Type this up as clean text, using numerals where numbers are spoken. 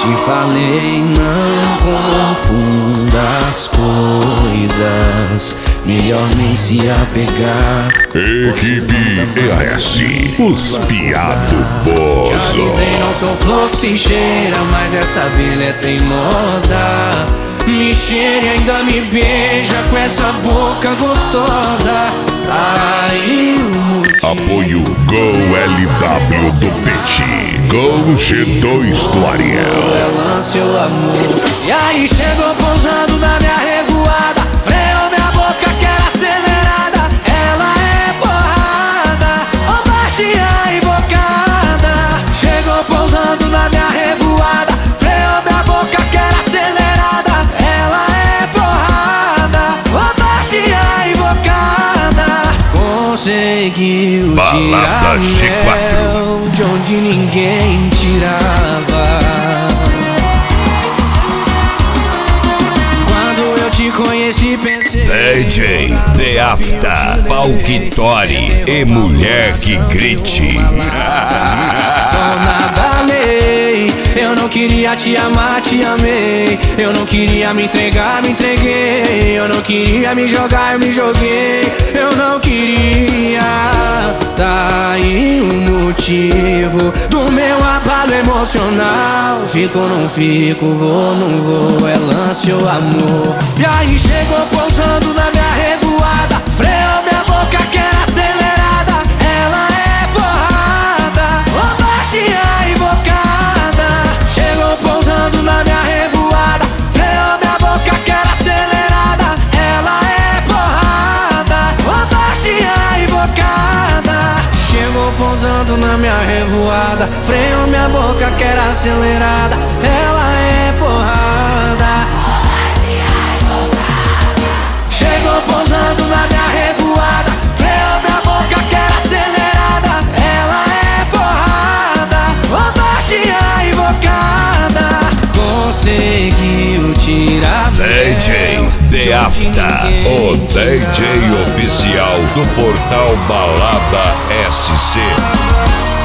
te falei, não confunda as coisas, melhor nem se apegar. Equipe EAS, os piado Já avisei, não sou flor que se cheira, mas essa abelha é teimosa. Me cheira e ainda me beija com essa boca gostosa. Aí o motivo. Apoio Go LW do Pet, Go G2 do Ariel. Ela, seu amor. E aí chegou pousando na minha revoada, freou minha boca que era acelerada. Ela é porrada, ô baixinha invocada. Chegou pousando na minha revoada, freou minha boca que era acelerada. Ela é porrada, ô baixinha invocada. Conseguiu Balada tirar o mel de onde ninguém tirava. Quando eu te conheci pensei, DJ The Afta, Palquitori e Mulher que Grite. dona da lei. Eu não queria te amar, te amei. Eu não queria me entregar, me entreguei. Eu não queria me jogar, me joguei. Eu não queria. Tá aí o motivo do meu abalo emocional. Fico, não fico, vou, não vou. É lance ou amor. E aí chegou pousando na minha revoada, freou minha boca que era acelerada. Ela é porrada, ô baixinha invocada. Chegou pousando na minha revoada, freou minha boca que era acelerada. Ela é porrada, ô baixinha invocada. Chegou pousando na minha revoada, freou minha boca que era acelerada. Ela é porrada. Chegou pousando na minha revoada, freou minha boca que era acelerada. Ela é porrada, ô baixinha invocada. Conseguiu tirar DJ The Afta, o DJ oficial do portal Balada SC.